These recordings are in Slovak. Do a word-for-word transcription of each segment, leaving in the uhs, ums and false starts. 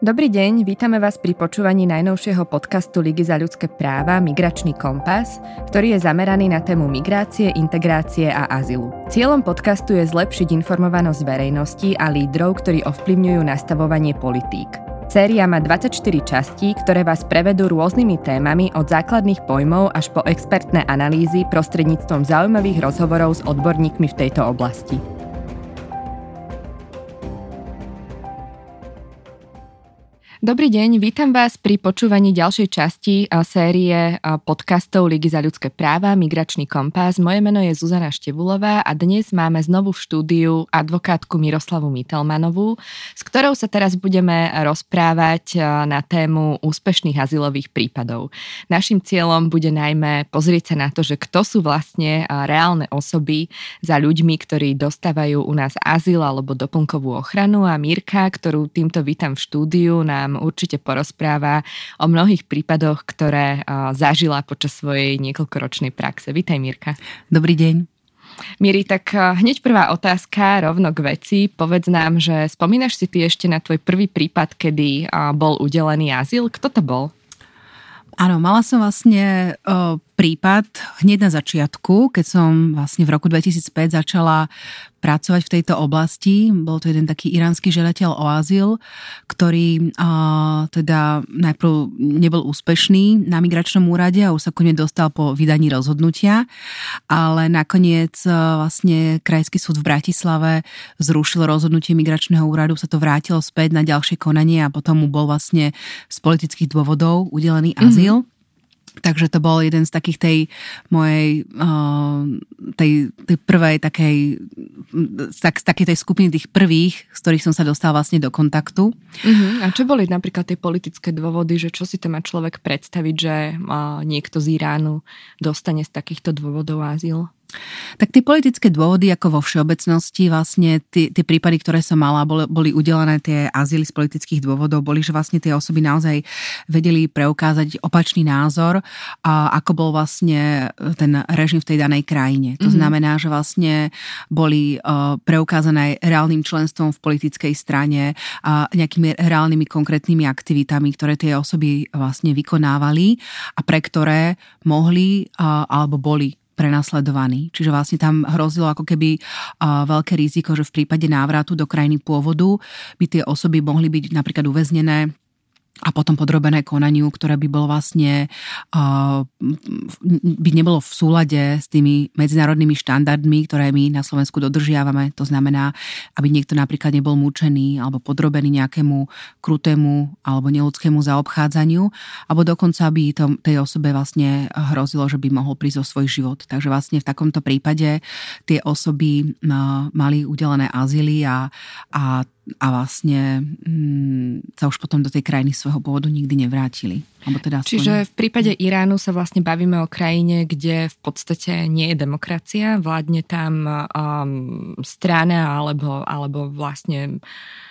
Dobrý deň, vítame vás pri počúvaní najnovšieho podcastu Ligy za ľudské práva Migračný kompas, ktorý je zameraný na tému migrácie, integrácie a azylu. Cieľom podcastu je zlepšiť informovanosť verejnosti a lídrov, ktorí ovplyvňujú nastavovanie politík. Séria má dvadsaťštyri častí, ktoré vás prevedú rôznymi témami od základných pojmov až po expertné analýzy prostredníctvom zaujímavých rozhovorov s odborníkmi v tejto oblasti. Dobrý deň, vítam vás pri počúvaní ďalšej časti série podcastov Ligy za ľudské práva Migračný kompas. Moje meno je Zuzana Števulová a dnes máme znovu v štúdiu advokátku Miroslavu Mitelmanovú, s ktorou sa teraz budeme rozprávať na tému úspešných azylových prípadov. Naším cieľom bude najmä pozrieť sa na to, že kto sú vlastne reálne osoby za ľuďmi, ktorí dostávajú u nás azyl alebo doplnkovú ochranu, a Mirka, ktorú týmto vítam v štúdiu, nám určite porozpráva o mnohých prípadoch, ktoré uh, zažila počas svojej niekoľkoročnej praxe. Vítaj, Mirka. Dobrý deň. Miri, tak uh, hneď prvá otázka, rovno k veci. Povedz nám, že spomínaš si ty ešte na tvoj prvý prípad, kedy uh, bol udelený azyl? Kto to bol? Áno, mala som vlastne uh, prípad hneď na začiatku, keď som vlastne v roku dvetisícpäť začala pracovať v tejto oblasti. Bol to jeden taký iránsky žiadateľ o azyl, ktorý uh, teda najprv nebol úspešný na migračnom úrade a už sa ku mne dostal po vydaní rozhodnutia, ale nakoniec uh, vlastne Krajský súd v Bratislave zrušil rozhodnutie migračného úradu, sa to vrátilo späť na ďalšie konanie a potom mu bol vlastne z politických dôvodov udelený azyl. Mm-hmm. Takže to bol jeden z takých tej mojej, tej, tej prvej takej, tak, z takej tej skupiny tých prvých, z ktorých som sa dostala vlastne do kontaktu. Uh-huh. A čo boli napríklad tie politické dôvody, že čo si to má človek predstaviť, že niekto z Iránu dostane z takýchto dôvodov azyl? Tak tie politické dôvody, ako vo všeobecnosti, vlastne tie, tie prípady, ktoré som mala, boli, boli udelené tie azyly z politických dôvodov, boli, že vlastne tie osoby naozaj vedeli preukázať opačný názor, a ako bol vlastne ten režim v tej danej krajine. To mm-hmm. znamená, že vlastne boli uh, preukázané reálnym členstvom v politickej strane a nejakými reálnymi konkrétnymi aktivitami, ktoré tie osoby vlastne vykonávali a pre ktoré mohli uh, alebo boli prenasledovaní. Čiže vlastne tam hrozilo ako keby uh, veľké riziko, že v prípade návratu do krajiny pôvodu by tie osoby mohli byť napríklad uväznené a potom podrobené konaniu, ktoré by bolo vlastne uh, by nebolo v súlade s tými medzinárodnými štandardmi, ktoré my na Slovensku dodržiavame. To znamená, aby niekto napríklad nebol mučený alebo podrobený nejakému krutému alebo neľudskému zaobchádzaniu, alebo dokonca by to, tej osobe vlastne hrozilo, že by mohol prísť o svoj život. Takže vlastne v takomto prípade tie osoby uh, mali udelené azyly a, a a vlastne mm, sa už potom do tej krajiny svojho pôvodu nikdy nevrátili. Alebo teda Čiže v prípade Iránu sa vlastne bavíme o krajine, kde v podstate nie je demokracia, vládne tam um, strana alebo, alebo vlastne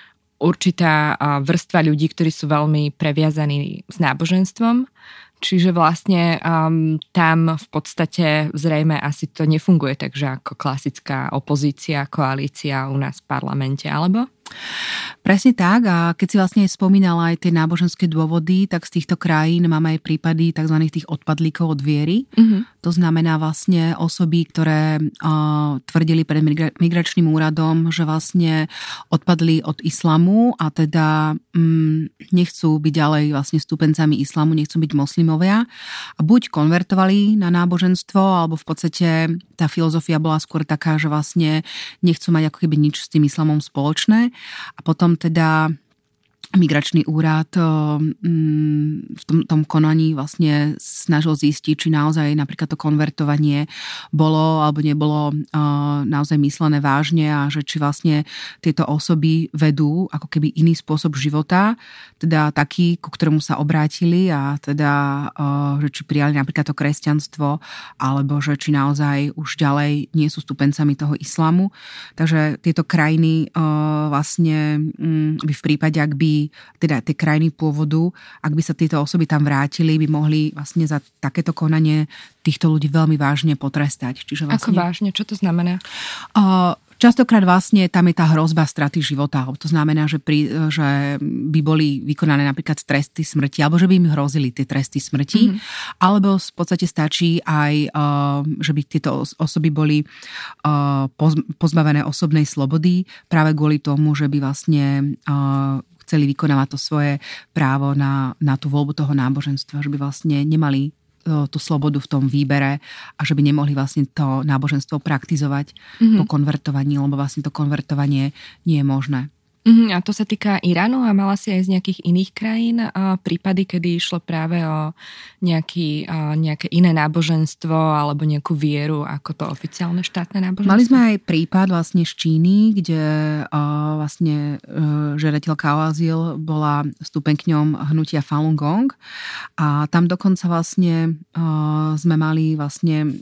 určitá vrstva ľudí, ktorí sú veľmi previazaní s náboženstvom. Čiže vlastne um, tam v podstate zrejme asi to nefunguje takže ako klasická opozícia, koalícia u nás v parlamente, alebo? Presne tak, a keď si vlastne spomínala aj tie náboženské dôvody, tak z týchto krajín máme aj prípady tzv. Tých odpadlíkov od viery. Mm-hmm. To znamená vlastne osoby, ktoré uh, tvrdili pred migra- migračným úradom, že vlastne odpadli od islamu a teda um, nechcú byť ďalej vlastne stúpencami islamu, nechcú byť moslimovia. A buď konvertovali na náboženstvo, alebo v podstate tá filozofia bola skôr taká, že vlastne nechcú mať ako keby nič s tým islamom spoločné. A potom teda migračný úrad v tom, tom konaní vlastne snažil zistiť, či naozaj napríklad to konvertovanie bolo alebo nebolo naozaj myslené vážne a že či vlastne tieto osoby vedú ako keby iný spôsob života, teda taký, ku ktorému sa obrátili a teda, že či prijali napríklad to kresťanstvo alebo že či naozaj už ďalej nie sú stupencami toho islamu. Takže tieto krajiny vlastne by v prípade, ak by teda tie krajiny pôvodu, ak by sa tieto osoby tam vrátili, by mohli vlastne za takéto konanie týchto ľudí veľmi vážne potrestať. Čiže vlastne, ako vážne? Čo to znamená? Uh, častokrát vlastne tam je tá hrozba straty života. To znamená, že, pri, že by boli vykonané napríklad tresty smrti, alebo že by im hrozili tie tresty smrti, mm-hmm. alebo v podstate stačí aj, že by tieto osoby boli pozbavené osobnej slobody práve kvôli tomu, že by vlastne chceli vykonávať to svoje právo na, na tú voľbu toho náboženstva, že by vlastne nemali tú slobodu v tom výbere a že by nemohli vlastne to náboženstvo praktizovať mm-hmm. po konvertovaní, lebo vlastne to konvertovanie nie je možné. Mm, a to sa týka Iránu a mala si aj z nejakých iných krajín a prípady, kedy išlo práve o nejaký, a nejaké iné náboženstvo alebo nejakú vieru ako to oficiálne štátne náboženstvo? Mali sme aj prípad vlastne z Číny, kde uh, vlastne uh, žiadateľka o azyl bola stupenkňom hnutia Falun Gong a tam dokonca vlastne uh, sme mali vlastne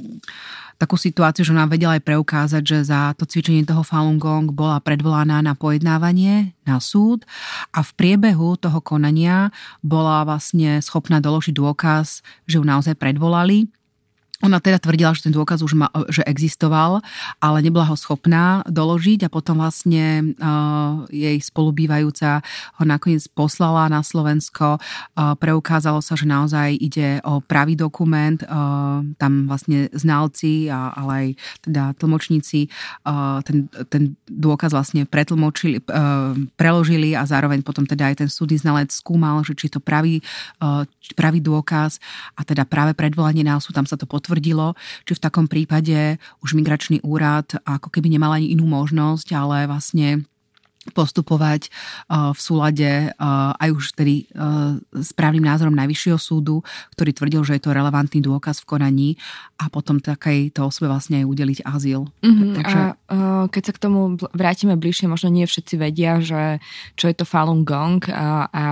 takú situáciu, že nám vedela aj preukázať, že za to cvičenie toho Falun Gong bola predvolaná na pojednávanie, na súd a v priebehu toho konania bola vlastne schopná doložiť dôkaz, že ju naozaj predvolali. Ona teda tvrdila, že ten dôkaz už ma, že existoval, ale nebola ho schopná doložiť a potom vlastne uh, jej spolubývajúca ho nakoniec poslala na Slovensko. Uh, preukázalo sa, že naozaj ide o pravý dokument. Uh, tam vlastne znalci, a, ale aj teda tlmočníci uh, ten, ten dôkaz vlastne pretlmočili, uh, preložili a zároveň potom teda aj ten súdny znalec skúmal, že či to pravý, uh, pravý dôkaz a teda práve predvolanie na súd, tam sa to potvrdilo. Tvrdilo, či v takom prípade už migračný úrad ako keby nemal ani inú možnosť, ale vlastne postupovať v súlade aj už tedy správnym názorom Najvyššieho súdu, ktorý tvrdil, že je to relevantný dôkaz v konaní a potom takejto osobe vlastne aj udeliť azyl. Mm-hmm. Takže... A keď sa k tomu vrátime bližšie, možno nie všetci vedia, že čo je to Falun Gong a, a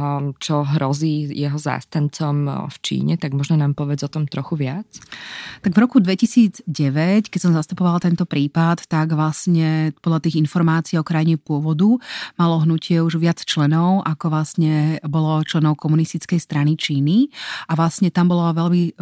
čo hrozí jeho zástancom v Číne, tak možno nám povedz o tom trochu viac. Tak v roku dvetisícdeväť, keď som zastupovala tento prípad, tak vlastne podľa tých informácií o krajine pôvodu malo hnutie už viac členov, ako vlastne bolo členov komunistickej strany Číny a vlastne tam bolo veľmi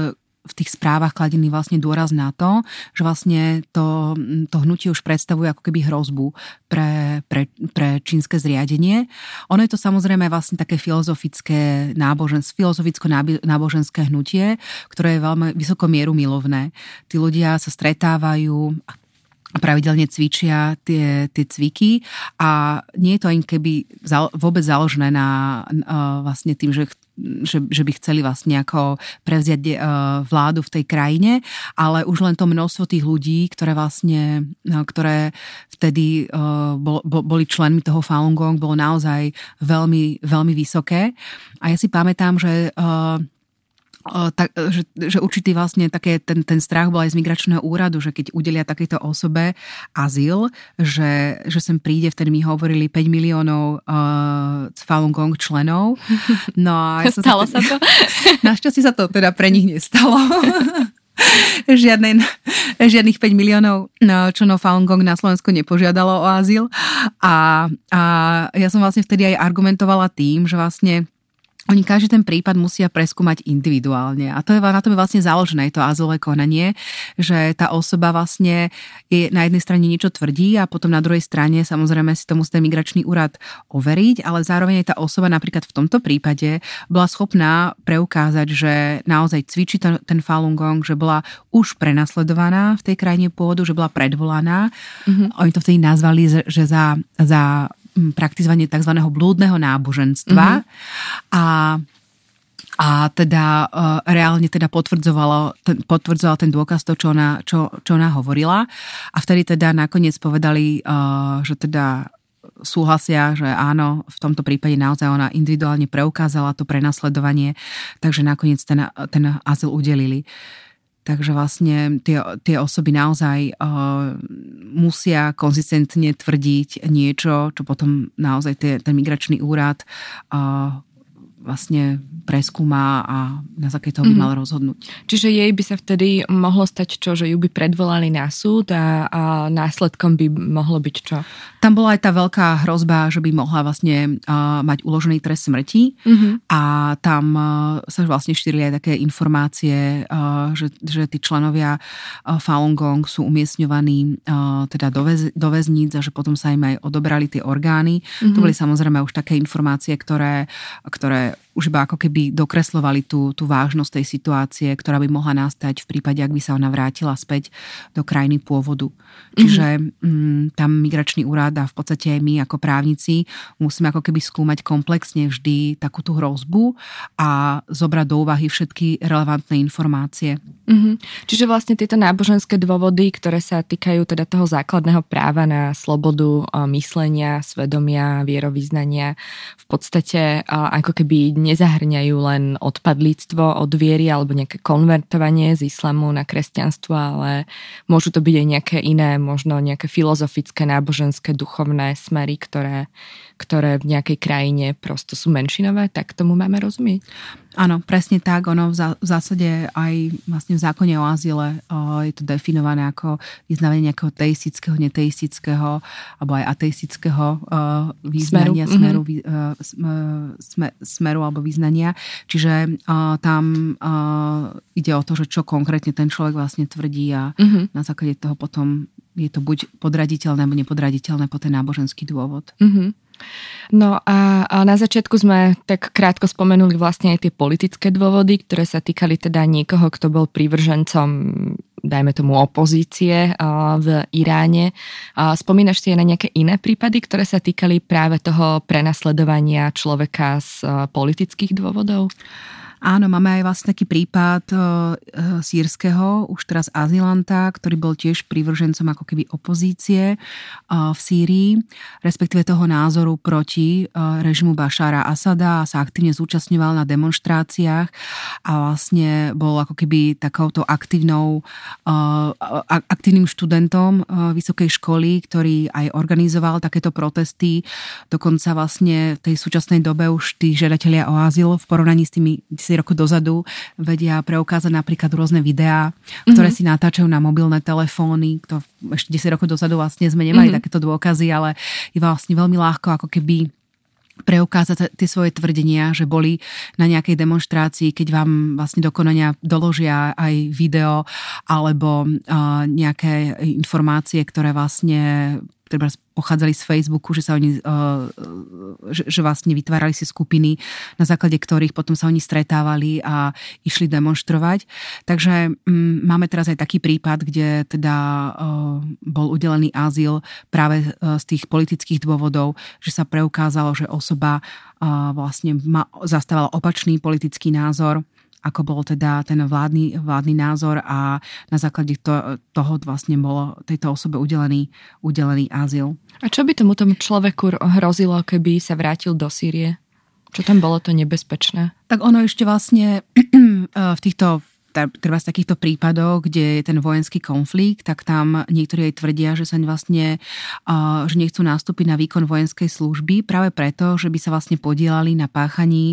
v tých správach kladený vlastne dôraz na to, že vlastne to, to hnutie už predstavuje ako keby hrozbu pre, pre, pre čínske zriadenie. Ono je to samozrejme vlastne také filozofické náboženské, filozoficko-náboženské hnutie, ktoré je veľmi vysoko mieru milovné. Tí ľudia sa stretávajú a pravidelne cvičia tie, tie cviky a nie je to ani keby vôbec založené na vlastne tým, že Že, že by chceli vlastne ako prevziať uh, vládu v tej krajine, ale už len to množstvo tých ľudí, ktoré vlastne, uh, ktoré vtedy uh, bol, bol, boli členmi toho Falun Gong, bolo naozaj veľmi, veľmi vysoké. A ja si pamätám, že uh, Tak, že, že určitý vlastne také, ten, ten strach bol aj z migračného úradu, že keď udelia takejto osobe azyl, že, že sem príde, vtedy mi hovorili päť miliónov uh, Falun Gong členov. No a ja som stalo sa, sa to? Našťastie sa to teda pre nich nestalo. Žiadne, žiadnych päť miliónov členov Falun Gong na Slovensku nepožiadalo o azyl. A, a ja som vlastne vtedy aj argumentovala tým, že vlastne oni každý ten prípad musia preskúmať individuálne. A to je, na tom je vlastne založené to azylové konanie, že tá osoba vlastne je, na jednej strane niečo tvrdí a potom na druhej strane samozrejme si to musí ten migračný úrad overiť, ale zároveň aj tá osoba napríklad v tomto prípade bola schopná preukázať, že naozaj cvičí ten, ten Falun Gong, že bola už prenasledovaná v tej krajine pôvodu, že bola predvolaná. Mm-hmm. Oni to vtedy nazvali, že za... za praktizovanie tzv. Blúdneho náboženstva mm-hmm. a, a teda uh, reálne teda potvrdzovala ten, potvrdzoval ten dôkaz to, čo ona, čo, čo ona hovorila a vtedy teda nakoniec povedali, uh, že teda súhlasia, že áno, v tomto prípade naozaj ona individuálne preukázala to prenasledovanie, takže nakoniec ten, ten azyl udelili. Takže vlastne tie, tie osoby naozaj uh, musia konzistentne tvrdiť niečo, čo potom naozaj tie, ten migračný úrad uh, vlastne preskúma a na základe toho by mm-hmm. mal rozhodnúť. Čiže jej by sa vtedy mohlo stať čo, že ju by predvolali na súd a, a následkom by mohlo byť čo? Tam bola aj tá veľká hrozba, že by mohla vlastne uh, mať uložený trest smrti mm-hmm. a tam uh, sa vlastne šírili aj také informácie, uh, že, že tí členovia uh, Falun Gong sú umiestňovaní uh, teda do, väz, do väzníc a že potom sa im aj odobrali tie orgány. Mm-hmm. To boli samozrejme už také informácie, ktoré, ktoré už iba ako keby dokreslovali tú, tú vážnosť tej situácie, ktorá by mohla nastať v prípade, ak by sa ona vrátila späť do krajiny pôvodu. Čiže mm, tam migračný úrad a v podstate aj my ako právnici musíme ako keby skúmať komplexne vždy takú tú hrozbu a zobrať do úvahy všetky relevantné informácie. Mm-hmm. Čiže vlastne tieto náboženské dôvody, ktoré sa týkajú teda toho základného práva na slobodu myslenia, svedomia, vierovyznania, v podstate ako keby nezahrňajú len odpadlíctvo od viery alebo nejaké konvertovanie z islamu na kresťanstvo, ale môžu to byť aj nejaké iné, možno nejaké filozofické, náboženské, duchovné smery, ktoré, ktoré v nejakej krajine prosto sú menšinové, tak tomu máme rozumieť? Áno, presne tak. Ono v zásade aj vlastne v zákone o azyle o, je to definované ako vyznávanie nejakého teistického, neteistického alebo aj ateistického o, význania, smeru, mm-hmm. smeru, smer, smeru alebo význania. Čiže o, tam o, ide o to, že čo konkrétne ten človek vlastne tvrdí a mm-hmm. na základe toho potom je to buď podraditeľné alebo nepodraditeľné po ten náboženský dôvod. Mm-hmm. No a, a na začiatku sme tak krátko spomenuli vlastne aj tie politické dôvody, ktoré sa týkali teda niekoho, kto bol prívržencom, dajme tomu, opozície v Iráne. Spomínaš si aj na nejaké iné prípady, ktoré sa týkali práve toho prenasledovania človeka z politických dôvodov? Áno, máme aj vlastne taký prípad e, sírskeho, už teraz azylanta, ktorý bol tiež prívržencom ako keby opozície e, v Sýrii, respektíve toho názoru proti e, režimu Bašára Asada a sa aktívne zúčastňoval na demonštráciách a vlastne bol ako keby takouto aktívnou, e, aktívnym študentom e, vysokej školy, ktorý aj organizoval takéto protesty. Dokonca vlastne v tej súčasnej dobe už tí žiadatelia o azyl v porovnaní s tými roku dozadu vedia preukázať napríklad rôzne videá, ktoré mm-hmm. si natáčajú na mobilné telefóny. To ešte desať rokov dozadu vlastne sme nemali mm-hmm. takéto dôkazy, ale je vlastne veľmi ľahko ako keby preukázať tie svoje tvrdenia, že boli na nejakej demonštrácii, keď vám vlastne do konania doložia aj video alebo uh, nejaké informácie, ktoré vlastne treba pochádzali z Facebooku, že sa oni, uh, že, že vlastne vytvárali si skupiny, na základe ktorých potom sa oni stretávali a išli demonštrovať. Takže um, máme teraz aj taký prípad, kde teda uh, bol udelený azyl práve uh, z tých politických dôvodov, že sa preukázalo, že osoba uh, vlastne ma, zastávala opačný politický názor, ako bol teda ten vládny, vládny názor a na základe to, toho vlastne bolo tejto osobe udelený, udelený azyl. A čo by tomu tomu človeku hrozilo, keby sa vrátil do Sýrie? Čo tam bolo to nebezpečné? Tak ono ešte vlastne v týchto treba z takýchto prípadov, kde je ten vojenský konflikt, tak tam niektorí aj tvrdia, že sa vlastne, že nechcú nastúpiť na výkon vojenskej služby práve preto, že by sa vlastne podielali na páchaní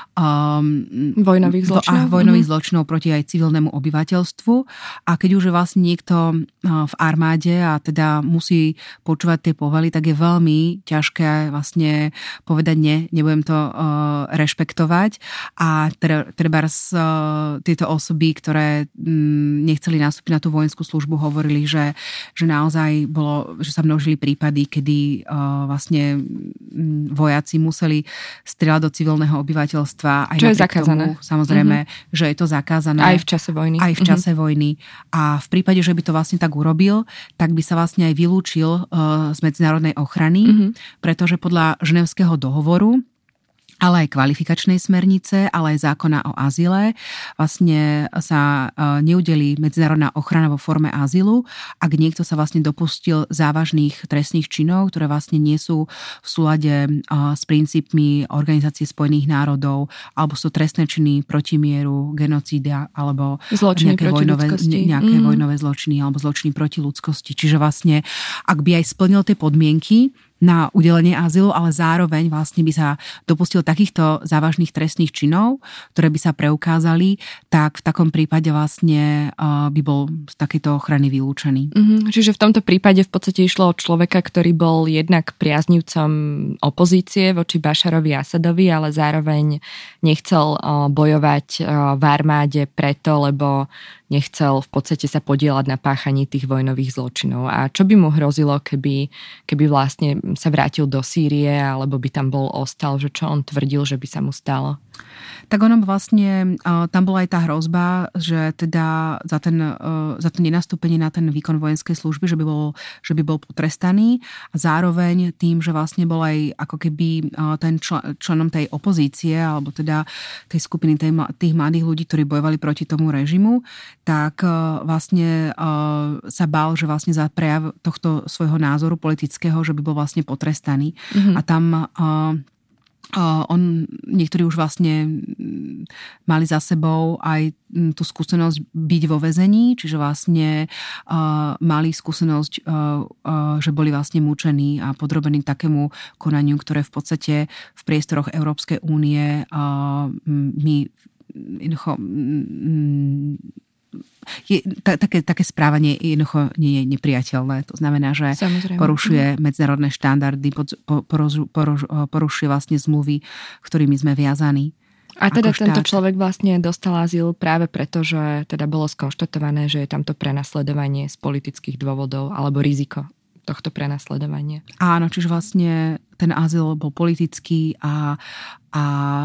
um, vojnových zločinov, vojnových mm-hmm. zločinov proti aj civilnému obyvateľstvu. A keď už je vlastne niekto v armáde a teda musí počúvať tie povely, tak je veľmi ťažké vlastne povedať nie, nebudem to uh, rešpektovať. A treba, treba uh, tieto osoby, ktoré nechceli nastúpiť na tú vojenskú službu, hovorili, že, že naozaj bolo, že sa množili prípady, kedy uh, vlastne vojaci museli strieľať do civilného obyvateľstva. Aj čo je zakázané. Tomu, samozrejme, mm-hmm. že je to zakázané. Aj v čase vojny. Aj v čase mm-hmm. vojny. A v prípade, že by to vlastne tak urobil, tak by sa vlastne aj vylúčil uh, z medzinárodnej ochrany, mm-hmm. pretože podľa Ženevského dohovoru, ale aj kvalifikačnej smernice, ale aj zákona o azyle. Vlastne sa neudelí medzinárodná ochrana vo forme azylu, ak niekto sa vlastne dopustil závažných trestných činov, ktoré vlastne nie sú v súlade s princípmi Organizácie spojených národov, alebo sú trestné činy proti mieru, genocída, alebo zločiny nejaké, proti vojnové, nejaké mm. vojnové zločiny, alebo zločiny proti ľudskosti. Čiže vlastne, ak by aj splnil tie podmienky na udelenie azylu, ale zároveň vlastne by sa dopustil takýchto závažných trestných činov, ktoré by sa preukázali, tak v takom prípade vlastne by bol z takéto ochrany vylúčený. Mm-hmm. Čiže v tomto prípade v podstate išlo o človeka, ktorý bol jednak priaznivcom opozície voči Bašarovi Asadovi, ale zároveň nechcel bojovať v armáde preto, lebo nechcel v podstate sa podieľať na páchaní tých vojnových zločinov. A čo by mu hrozilo, keby, keby vlastne sa vrátil do Sýrie, alebo by tam bol ostal, že čo on tvrdil, že by sa mu stalo? Tak ono vlastne, tam bola aj tá hrozba, že teda za, ten, za to nenastúpenie na ten výkon vojenskej služby, že by bol, že by bol potrestaný a zároveň tým, že vlastne bol aj ako keby ten člen, členom tej opozície alebo teda tej skupiny tej, tých mladých ľudí, ktorí bojovali proti tomu režimu, tak vlastne sa bál, že vlastne za prejav tohto svojho názoru politického, že by bol vlastne potrestaný. Mm-hmm. A tam on, niektorí už vlastne mali za sebou aj tú skúsenosť byť vo väzení, čiže vlastne uh, mali skúsenosť, uh, uh, že boli vlastne mučení a podrobení takému konaniu, ktoré v podstate v priestoroch Európskej únie uh, my jednoducho Je, t- také, také správanie jednoducho nie je nepriateľné. To znamená, že Samozrejme. porušuje medzinárodné štandardy, porušuje, porušuje vlastne zmluvy, ktorými sme viazaní. A teda tento človek vlastne dostal azyl práve preto, že teda bolo skonštatované, že je tamto prenasledovanie z politických dôvodov alebo riziko tohto prenasledovania. Áno, čiže vlastne ten azyl bol politický a, a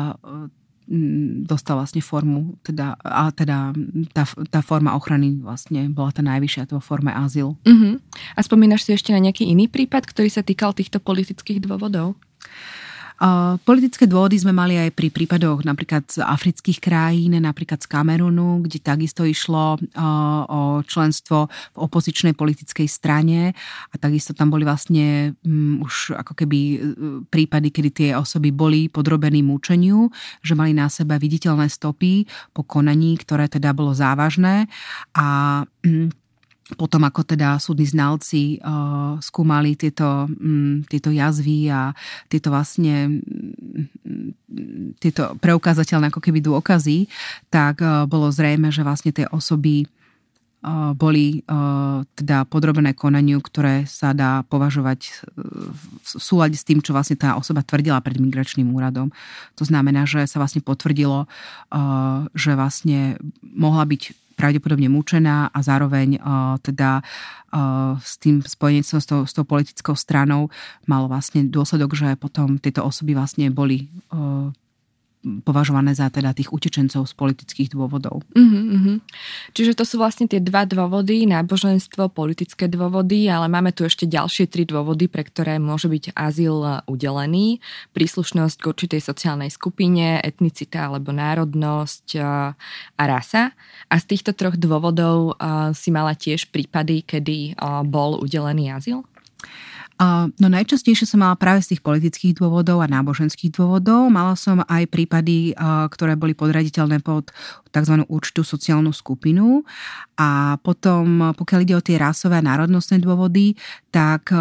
dostal vlastne formu, teda, a teda tá, tá forma ochrany vlastne bola tá najvyššia, to forma azyl. Uh-huh. A spomínaš si ešte na nejaký iný prípad, ktorý sa týkal týchto politických dôvodov? Uh, politické dôvody sme mali aj pri prípadoch napríklad z afrických krajín, napríklad z Kamerunu, kde takisto išlo uh, o členstvo v opozičnej politickej strane a takisto tam boli vlastne um, už ako keby uh, prípady, kedy tie osoby boli podrobení mučeniu, že mali na sebe viditeľné stopy po konaní, ktoré teda bolo závažné a um, potom ako teda súdni znalci uh, skúmali tieto, um, tieto jazvy a tieto vlastne um, tieto preukázateľné ako keby dôkazy, tak uh, bolo zrejme, že vlastne tie osoby uh, boli uh, teda podrobené konaniu, ktoré sa dá považovať uh, v súlade s tým, čo vlastne tá osoba tvrdila pred migračným úradom. To znamená, že sa vlastne potvrdilo, uh, že vlastne mohla byť pravdepodobne mučená a zároveň uh, teda uh, s tým spojenectvom s tou, s tou politickou stranou malo vlastne dôsledok, že potom tieto osoby vlastne boli uh, považované za teda tých utečencov z politických dôvodov. Uh-huh, uh-huh. Čiže to sú vlastne tie dva dôvody, náboženstvo, politické dôvody, ale máme tu ešte ďalšie tri dôvody, pre ktoré môže byť azyl udelený. Príslušnosť k určitej sociálnej skupine, etnicita alebo národnosť a rasa. A z týchto troch dôvodov si mala tiež prípady, kedy bol udelený azyl? No najčastejšie som mala práve z tých politických dôvodov a náboženských dôvodov. Mala som aj prípady, ktoré boli podraditeľné pod tzv. Určitú sociálnu skupinu. A potom, pokiaľ ide o tie rasové a národnostné dôvody, tak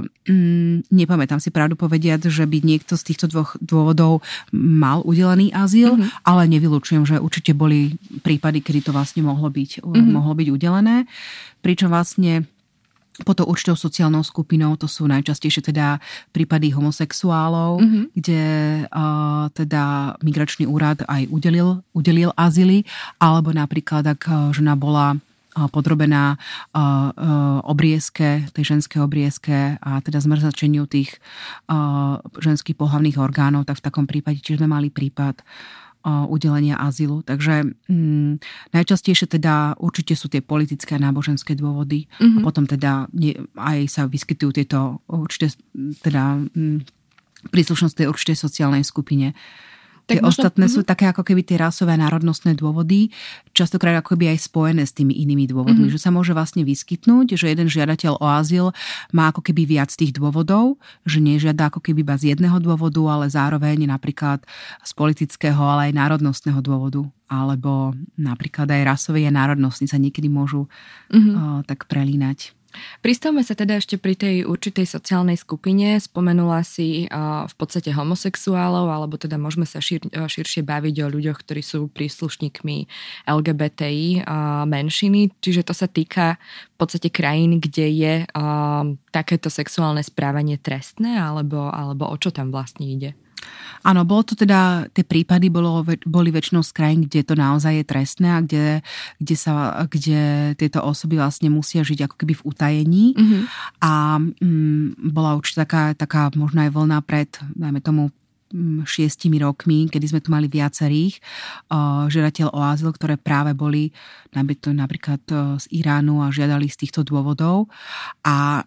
mm, nepamätám si pravdu povediať, že by niekto z týchto dvoch dôvodov mal udelený azyl, mm-hmm. ale nevylučujem, že určite boli prípady, kedy to vlastne mohlo byť, mm-hmm. mohlo byť udelené. Pričom vlastne pod tou určitou sociálnou skupinou to sú najčastejšie teda prípady homosexuálov, mm-hmm. kde uh, teda migračný úrad aj udelil, udelil azyly, alebo napríklad, ak žena bola uh, podrobená uh, uh, obriezke, tej ženskej obriezke a teda zmrzačeniu tých uh, ženských pohlavných orgánov, tak v takom prípade tiež sme mali prípad udelenia azylu. Takže mm, najčastejšie teda určite sú tie politické a náboženské dôvody. Mm-hmm. A potom teda nie, aj sa vyskytujú tieto určite teda mm, príslušnosť tej určitej sociálnej skupine. Tie tak ostatné možno, sú také ako keby tie rasové a národnostné dôvody, častokrát ako keby aj spojené s tými inými dôvodmi. Mm-hmm. Že sa môže vlastne vyskytnúť, že jeden žiadateľ o azyl má ako keby viac tých dôvodov, že nežiada ako keby iba z jedného dôvodu, ale zároveň napríklad z politického, ale aj národnostného dôvodu. Alebo napríklad aj rasový a národnostný sa niekedy môžu mm-hmm. uh, tak prelínať. Pristavme sa teda ešte pri tej určitej sociálnej skupine. Spomenula si uh, v podstate homosexuálov, alebo teda môžeme sa šir, uh, širšie baviť o ľuďoch, ktorí sú príslušníkmi el gé bé té í uh, menšiny. Čiže to sa týka v podstate krajín, kde je uh, takéto sexuálne správanie trestné, alebo, alebo o čo tam vlastne ide? Áno, bolo to teda, tie prípady bolo, boli väčšinou z krajín, kde to naozaj je trestné a kde, kde, sa, kde tieto osoby vlastne musia žiť ako keby v utajení. Mm-hmm. A mm, bola určite taká, taká možno aj vlna pred, dajme tomu, šiestimi rokmi, kedy sme tu mali viacerých uh, žiadateľ o azyl, ktoré práve boli napríklad uh, z Iránu a žiadali z týchto dôvodov. A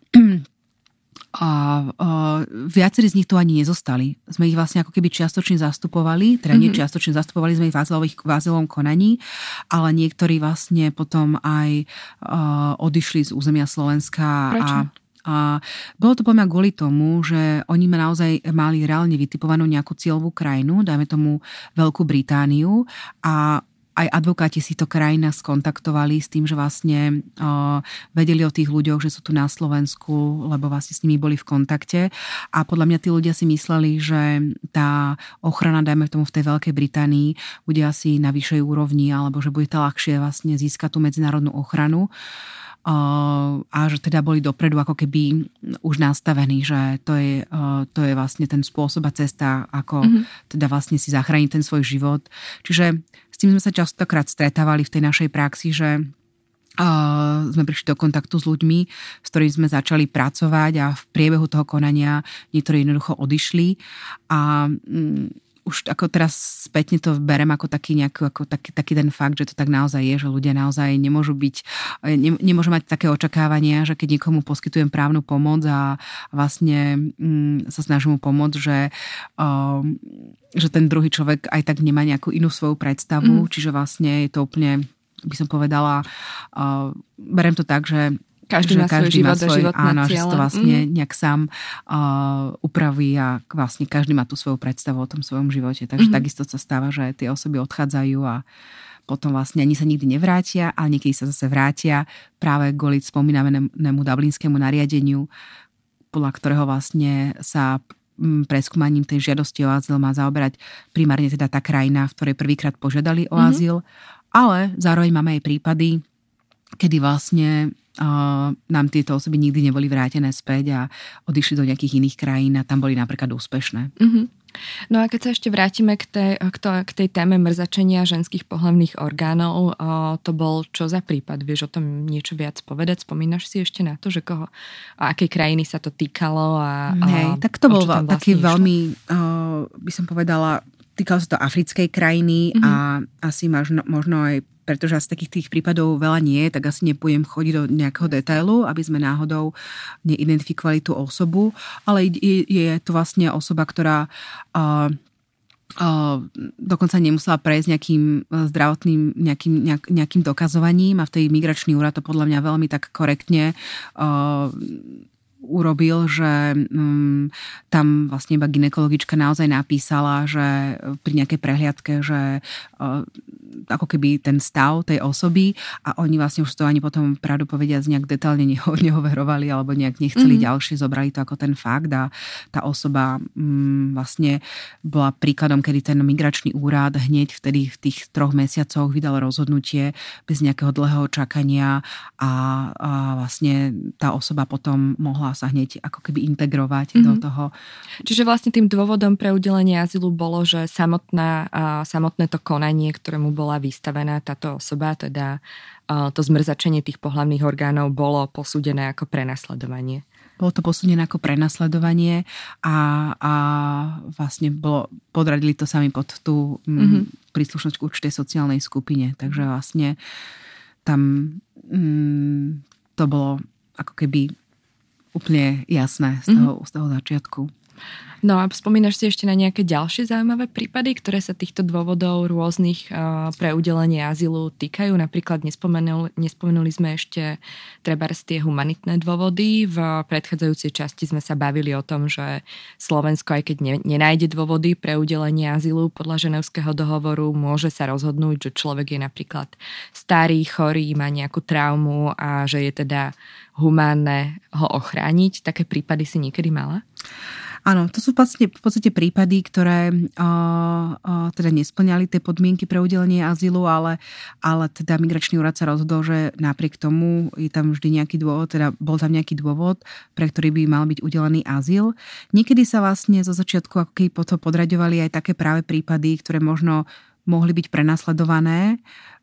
A uh, viacerí z nich tu ani nezostali. Sme ich vlastne ako keby čiastočne zastupovali, teda nie čiastočne zastupovali sme ich v azylovom konaní, ale niektorí vlastne potom aj uh, odišli z územia Slovenska. Prečo? A A bolo to podľa mňa kvôli tomu, že oni ma naozaj mali reálne vytipovanú nejakú cieľovú krajinu, dajme tomu Veľkú Britániu, a aj advokáti si to krajina skontaktovali s tým, že vlastne uh, vedeli o tých ľuďoch, že sú tu na Slovensku, lebo vlastne s nimi boli v kontakte. A podľa mňa tí ľudia si mysleli, že tá ochrana, dajme tomu v tej Veľkej Británii, bude asi na vyššej úrovni, alebo že bude to ľahšie vlastne získať tú medzinárodnú ochranu. Uh, a že teda boli dopredu ako keby už nastavení, že to je, uh, to je vlastne ten spôsob a cesta, ako mm-hmm. teda vlastne si zachrániť ten svoj život. Čiže s tým sme sa častokrát stretávali v tej našej praxi, že uh, sme prišli do kontaktu s ľuďmi, s ktorými sme začali pracovať a v priebehu toho konania niektorí jednoducho odišli a um, už ako teraz spätne to berem ako taký, nejaký, ako taký, taký ten fakt, že to tak naozaj je, že ľudia naozaj nemôžu byť, ne, nemôžu mať také očakávania, že keď niekomu poskytujem právnu pomoc a vlastne mm, sa snažím mu pomôcť, že, um, že ten druhý človek aj tak nemá nejakú inú svoju predstavu, mm. čiže vlastne je to úplne, by som povedala, uh, berem to tak, že Každý má svoj život a životné áno, cieľe. že to vlastne mm. nejak sám uh, upraví a vlastne každý má tú svoju predstavu o tom svojom živote. Takže mm-hmm. takisto sa stáva, že tie osoby odchádzajú a potom vlastne ani sa nikdy nevrátia, ale niekedy sa zase vrátia práve kvôli spomínanému dublinskému nariadeniu, podľa ktorého vlastne sa preskúmaním tej žiadosti o azyl má zaoberať primárne teda tá krajina, v ktorej prvýkrát požiadali o azyl, mm-hmm. ale zároveň máme aj prípady, kedy vlastne Uh, nám tieto osoby nikdy neboli vrátené späť a odišli do nejakých iných krajín a tam boli napríklad úspešné. Mm-hmm. No a keď sa ešte vrátime k tej, k to, k tej téme mrzačenia ženských pohlavných orgánov, uh, to bol čo za prípad? Vieš o tom niečo viac povedať? Spomínaš si ešte na to, že koho, a akej krajiny sa to týkalo? A, Hej, a, tak to bol vlastne taký išlo? veľmi, uh, by som povedala, týkalo sa to africkej krajiny mm-hmm. a asi možno, možno aj pretože asi takých tých prípadov veľa nie je, tak asi nepôjdem chodiť do nejakého detailu, aby sme náhodou neidentifikovali tú osobu, ale je, je to vlastne osoba, ktorá uh, uh, dokonca nemusela prejsť nejakým zdravotným nejakým, nejak, nejakým dokazovaním a v tej migračný úrad to podľa mňa veľmi tak korektne uh, urobil, že um, tam vlastne iba gynekologička naozaj napísala, že pri nejakej prehliadke, že uh, ako keby ten stav tej osoby a oni vlastne už to ani potom pravdu povediac nejak detailne neho, nehoverovali alebo nejak nechceli mm-hmm. ďalšie, zobrali to ako ten fakt a tá osoba um, vlastne bola príkladom, kedy ten migračný úrad hneď vtedy v tých troch mesiacoch vydal rozhodnutie bez nejakého dlhého čakania a, a vlastne tá osoba potom mohla sa hneď ako keby integrovať mm-hmm. do toho. Čiže vlastne tým dôvodom pre udelenie azylu bolo, že samotná, samotné to konanie, ktorému bola vystavená táto osoba, teda to zmrzačenie tých pohlavných orgánov bolo posúdené ako prenasledovanie. Bolo to posúdené ako prenasledovanie a, a vlastne bolo, podradili to sami pod tú mm-hmm. príslušnosť k určitej sociálnej skupine. Takže vlastne tam mm, to bolo ako keby úplne jasné z toho, mm-hmm. z toho začiatku. No a spomínaš si ešte na nejaké ďalšie zaujímavé prípady, ktoré sa týchto dôvodov rôznych uh, pre udelenie azylu týkajú? Napríklad nespomenuli, nespomenuli sme ešte trebárs tie humanitné dôvody. V predchádzajúcej časti sme sa bavili o tom, že Slovensko, aj keď ne, nenájde dôvody pre udelenie azylu podľa Ženevského dohovoru, môže sa rozhodnúť, že človek je napríklad starý, chorý, má nejakú traumu a že je teda humánne ho ochrániť. Také prípady si niekedy mala? Áno, to sú v podstate, v podstate prípady, ktoré uh, uh, teda nesplňali tie podmienky pre udelenie azylu, ale, ale teda migračný úrad sa rozhodol, že napriek tomu je tam vždy nejaký dôvod, teda bol tam nejaký dôvod, pre ktorý by mal byť udelený azyl. Niekedy sa vlastne zo začiatku ako keby potom podraďovali aj také práve prípady, ktoré možno mohli byť prenasledované,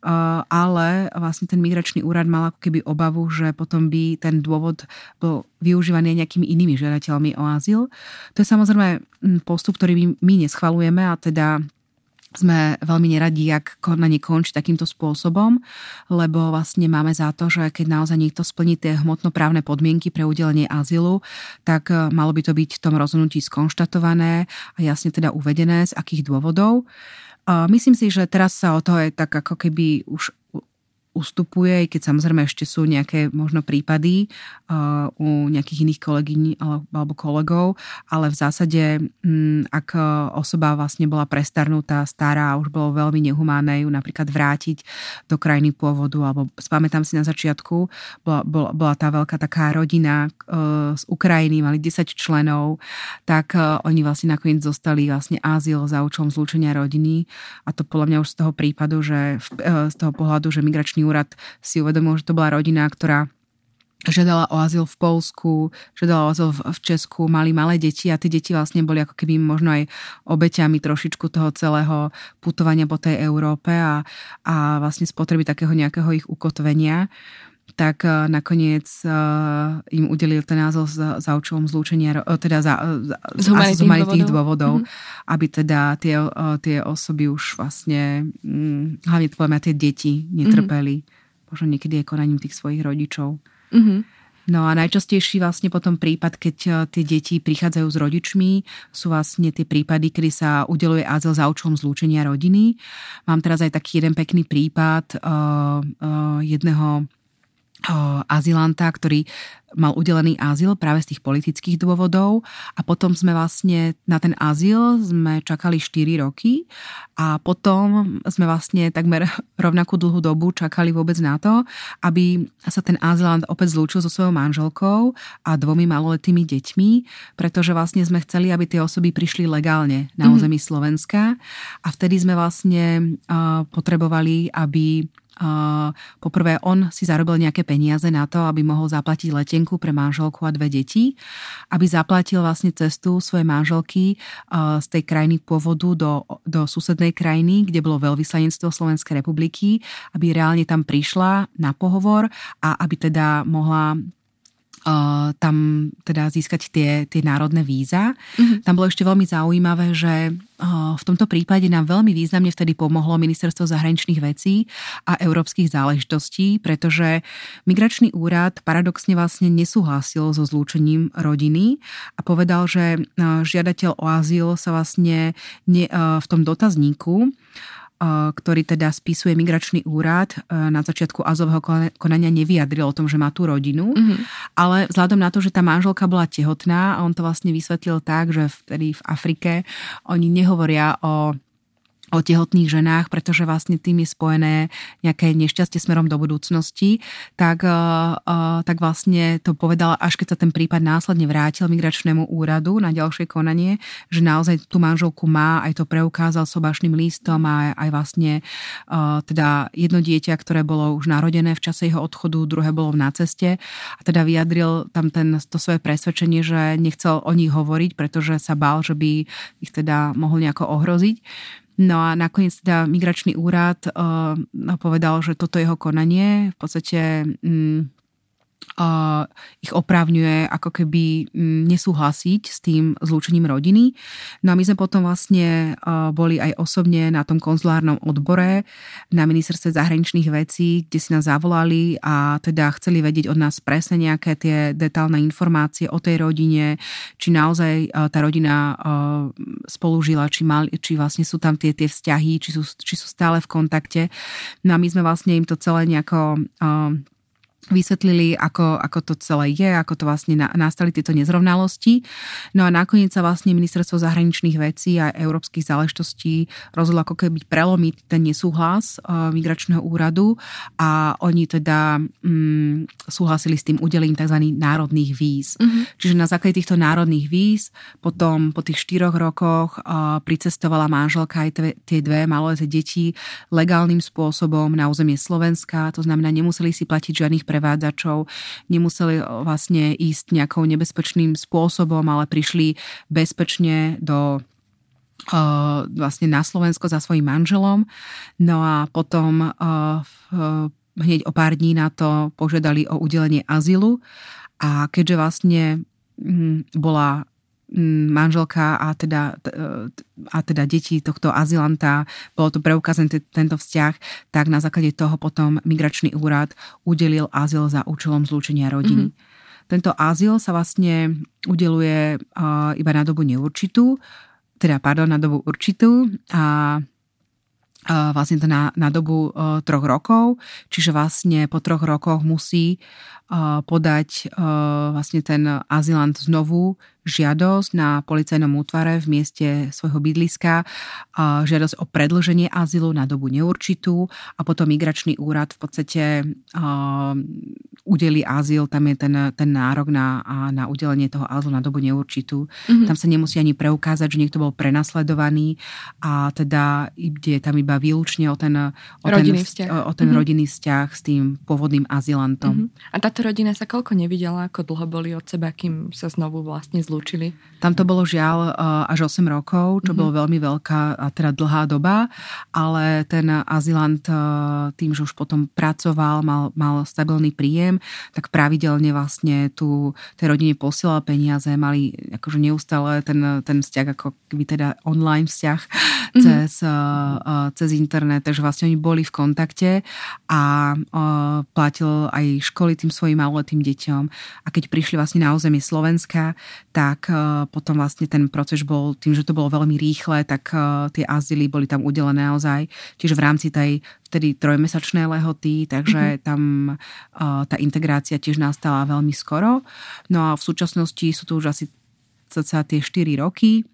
ale vlastne ten migračný úrad mal ako keby obavu, že potom by ten dôvod bol využívaný nejakými inými žiadateľmi o azyl. To je samozrejme postup, ktorý my neschvaľujeme a teda sme veľmi neradi, ak konanie končí takýmto spôsobom, lebo vlastne máme za to, že keď naozaj niekto splní tie hmotnoprávne podmienky pre udelenie azylu, tak malo by to byť v tom rozhodnutí skonštatované a jasne teda uvedené, z akých dôvodov. Myslím si, že teraz sa o to aj tak ako keby už ustupuje, keď samozrejme ešte sú nejaké možno prípady uh, u nejakých iných kolegyň alebo kolegov, ale v zásade um, ak osoba vlastne bola prestarnutá, stará a už bolo veľmi nehumánne ju napríklad vrátiť do krajiny pôvodu, alebo spamätám si na začiatku, bola, bola, bola tá veľká taká rodina uh, z Ukrajiny, mali desať členov, tak uh, oni vlastne nakoniec zostali vlastne azyl za účelom zlúčenia rodiny a to podľa mňa už z toho prípadu, že uh, z toho pohľadu, že migračný úrad si uvedomil, že to bola rodina, ktorá žiadala o azyl v Poľsku, žiadala o azyl v Česku, mali malé deti a tie deti vlastne boli ako keby možno aj obeťami trošičku toho celého putovania po tej Európe a, a vlastne spotreby takého nejakého ich ukotvenia. Tak uh, nakoniec uh, im udelil ten názov za, za účelom zlúčenia, uh, teda za, za, z humanitných dôvodov, mm-hmm. aby teda tie, uh, tie osoby už vlastne, um, hlavne to poviem, tie deti netrpeli, mm-hmm. možno niekedy aj konaním tých svojich rodičov. Mm-hmm. No a najčastejší vlastne potom prípad, keď uh, tie deti prichádzajú s rodičmi, sú vlastne tie prípady, kedy sa udeluje azyl za účelom zlúčenia rodiny. Mám teraz aj taký jeden pekný prípad uh, uh, jedného azylanta, ktorý mal udelený azyl práve z tých politických dôvodov a potom sme vlastne na ten azyl sme čakali štyri roky a potom sme vlastne takmer rovnakú dlhú dobu čakali vôbec na to, aby sa ten azylant opäť zlúčil so svojou manželkou a dvomi maloletými deťmi, pretože vlastne sme chceli, aby tie osoby prišli legálne na území mm-hmm. Slovenska a vtedy sme vlastne uh, potrebovali, aby Uh, poprvé on si zarobil nejaké peniaze na to, aby mohol zaplatiť letenku pre manželku a dve deti, aby zaplatil vlastne cestu svojej manželky uh, z tej krajiny pôvodu do, do susednej krajiny, kde bolo veľvyslanectvo Slovenskej republiky, aby reálne tam prišla na pohovor a aby teda mohla Uh, tam teda získať tie, tie národné víza. Mm-hmm. Tam bolo ešte veľmi zaujímavé, že uh, v tomto prípade nám veľmi významne vtedy pomohlo Ministerstvo zahraničných vecí a európskych záležitostí, pretože migračný úrad paradoxne vlastne nesúhlasil so zlúčením rodiny a povedal, že uh, žiadateľ o azyl sa vlastne ne, uh, v tom dotazníku, ktorý teda spisuje migračný úrad, na začiatku azylového konania nevyjadril o tom, že má tú rodinu, mm-hmm. ale vzhľadom na to, že tá manželka bola tehotná a on to vlastne vysvetlil tak, že vtedy v Afrike oni nehovoria o o tehotných ženách, pretože vlastne tým je spojené nejaké nešťastie smerom do budúcnosti, tak, uh, uh, tak vlastne to povedala, až keď sa ten prípad následne vrátil migračnému úradu na ďalšie konanie, že naozaj tú manželku má, aj to preukázal sobašným listom a aj vlastne uh, teda jedno dieťa, ktoré bolo už narodené v čase jeho odchodu, druhé bolo na ceste a teda vyjadril tam ten, to svoje presvedčenie, že nechcel o nich hovoriť, pretože sa bál, že by ich teda mohol nejako ohroziť. No a nakoniec teda migračný úrad uh, povedal, že toto jeho konanie v podstate um, Uh, ich oprávňuje ako keby nesúhlasiť s tým zlúčením rodiny. No a my sme potom vlastne uh, boli aj osobne na tom konzulárnom odbore na ministerstve zahraničných vecí, kde si nás zavolali a teda chceli vedieť od nás presne nejaké tie detailné informácie o tej rodine, či naozaj uh, tá rodina uh, spolužila, či, mal, či vlastne sú tam tie, tie vzťahy, či sú, či sú stále v kontakte. No a my sme vlastne im to celé nejako uh, vysvetlili, ako, ako to celé je, ako to vlastne na, nastali tieto nezrovnalosti. No a nakoniec sa vlastne ministerstvo zahraničných vecí a európskych záležitostí rozhodlo ako keby prelomiť ten nesúhlas uh, migračného úradu a oni teda um, súhlasili s tým udelením tzv. Národných víz. Mm-hmm. Čiže na základe týchto národných víz potom po tých štyroch rokoch uh, pricestovala manželka aj tve, tie dve maloleté deti legálnym spôsobom na územie Slovenska. To znamená, nemuseli si platiť žiadnych prevádzačov, nemuseli vlastne ísť nejakou nebezpečným spôsobom, ale prišli bezpečne do uh, vlastne na Slovensko za svojím manželom. No a potom uh, uh, hneď o pár dní na to požiadali o udelenie azylu a keďže vlastne um, bola manželka a teda, a teda deti tohto azylanta, bolo to preukázané t- tento vzťah, tak na základe toho potom migračný úrad udelil azyl za účelom zlúčenia rodiny. Mm-hmm. Tento azyl sa vlastne udeluje uh, iba na dobu neurčitú, teda pardon, na dobu určitú a uh, vlastne to na, na dobu uh, troch rokov, čiže vlastne po troch rokoch musí uh, podať uh, vlastne ten azylant znovu žiadosť na policajnom útvare v mieste svojho bydliska, žiadosť o predĺženie azylu na dobu neurčitú a potom migračný úrad v podstate uh, udelí azyl, tam je ten, ten nárok na, na udelenie toho azylu na dobu neurčitú. Mm-hmm. Tam sa nemusí ani preukázať, že niekto bol prenasledovaný a teda ide tam iba výlučne o ten, o rodinný ten, vzťah, o ten mm-hmm. rodinný vzťah s tým pôvodným azylantom. Mm-hmm. A táto rodina sa koľko nevidela, ako dlho boli od seba, kým sa znovu vlastne zlúčili? Tam to bolo žiaľ až osem rokov, čo mm-hmm. bolo veľmi veľká a teda dlhá doba, ale ten azylant tým, že už potom pracoval, mal, mal stabilný príjem, tak pravidelne vlastne tu tej rodine posielal peniaze, mali akože neustále ten, ten vzťah ako keby teda online vzťah mm-hmm. cez, cez internet, takže vlastne oni boli v kontakte a platil aj školy tým svojim maloletým deťom a keď prišli vlastne na územie Slovenska, tak potom vlastne ten proces bol, tým, že to bolo veľmi rýchle, tak tie azyly boli tam udelené naozaj. Čiže v rámci tej vtedy trojmesačnej lehoty, takže mm-hmm. tam tá integrácia tiež nastala veľmi skoro. No a v súčasnosti sú to už asi cca tie štyri roky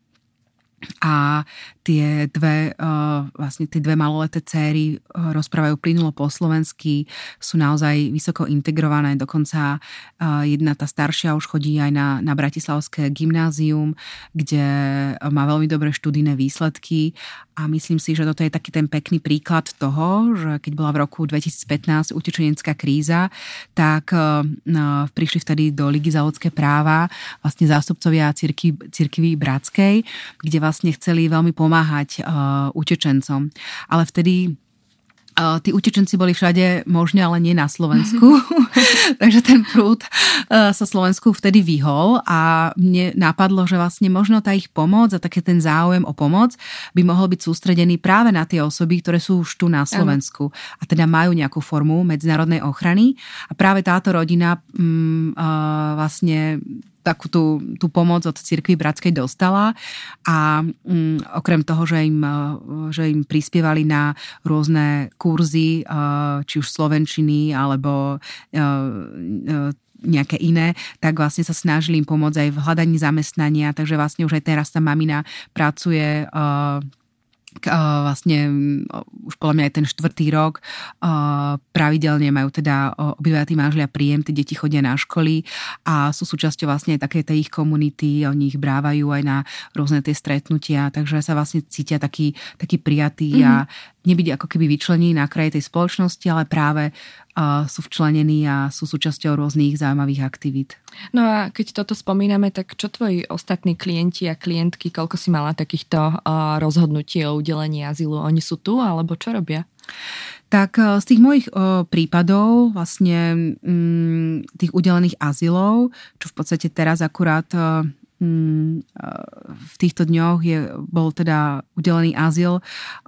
a tie dve, vlastne tie dve maloleté céry rozprávajú plynulo po slovensky, sú naozaj vysoko integrované, dokonca jedna tá staršia už chodí aj na, na bratislavské gymnázium, kde má veľmi dobré študijné výsledky a myslím si, že toto je taký ten pekný príklad toho, že keď bola v roku dvetisícpätnásť utečenecká kríza, tak prišli vtedy do Ligy za ľudské práva vlastne zástupcovia cirkvi, cirkvi bratskej, kde vlastne chceli veľmi pomáhať uh, utečencom. Ale vtedy uh, tí utečenci boli všade možne, ale nie na Slovensku. Takže ten prúd uh, sa Slovensku vtedy vyhol a mne napadlo, že vlastne možno tá ich pomoc a také ten záujem o pomoc by mohol byť sústredený práve na tie osoby, ktoré sú už tu na Slovensku a teda majú nejakú formu medzinárodnej ochrany. A práve táto rodina um, uh, vlastne takú tú, tú pomoc od cirkvi bratskej dostala a um, okrem toho, že im, že im prispievali na rôzne kurzy, uh, či už slovenčiny alebo uh, uh, nejaké iné, tak vlastne sa snažili im pomôcť aj v hľadaní zamestnania, takže vlastne už aj teraz tá mamina pracuje uh, vlastne už podľa mňa aj ten štvrtý rok pravidelne majú teda obidva tí manželia príjem, tí deti chodia na školy a sú súčasťou vlastne aj také tej ich komunity, oni ich brávajú aj na rôzne tie stretnutia, takže sa vlastne cítia takí, takí prijatí mm-hmm. a nebyť ako keby vyčlení na kraji tej spoločnosti, ale práve uh, sú včlenení a sú súčasťou rôznych zaujímavých aktivít. No a keď toto spomíname, tak čo tvoji ostatní klienti a klientky, koľko si mala takýchto uh, rozhodnutí o udelení azylu? Oni sú tu, alebo čo robia? Tak z tých mojich o, prípadov vlastne m, tých udelených azylov, čo v podstate teraz akurát o, m, v týchto dňoch je, bol teda udelený azyl o,